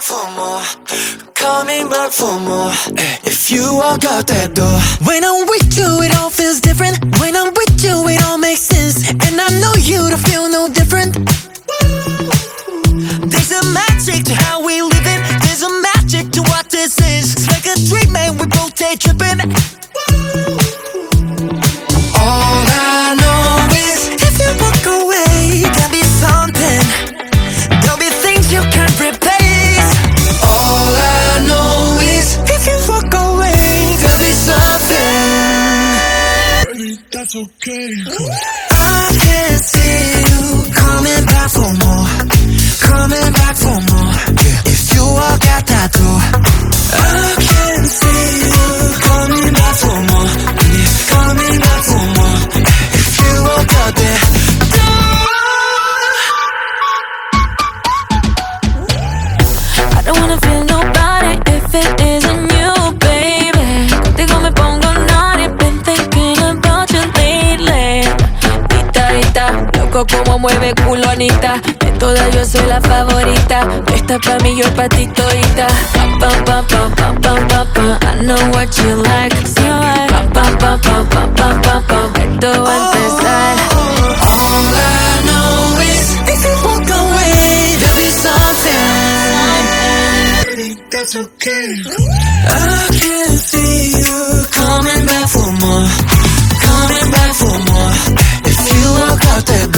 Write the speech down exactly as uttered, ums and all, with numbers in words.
for more, coming back for more. If you walk out that door, when I'm with you, it all feels different. When I'm with you, it all makes sense. And I know you to feel no different. There's a magic to how we live it. There's a magic to what this is. It's like a dream and we both day tripping. All I know is if you walk away, there'll be something. There'll be things you can't replace. All I know is if you walk away, there'll be something. Baby, that's okay. I can see you coming back for more, coming back for more. If you walk out that door, I can see you coming back for more, coming back for more. If you walk out that door, I don't wanna feel nobody if it isn't you, baby. Contigo me pongo naughty, been thinking about you lately. Rita, Rita, loco como mueve culo Anita. De todas yo soy la favorita. Esta pa' mí, yo pa' ti todita. Pam, pam, pam, pam, pam, pam, pam, pam. I know what you like. Sí, right. Pam, pam, pam, pam, pam, pam, pam, pam. Esto va a empezar. all I know is if you walk away, there'll be something. Baby, that's okay. I can see you coming back for more, coming back for more. If you walk out that door,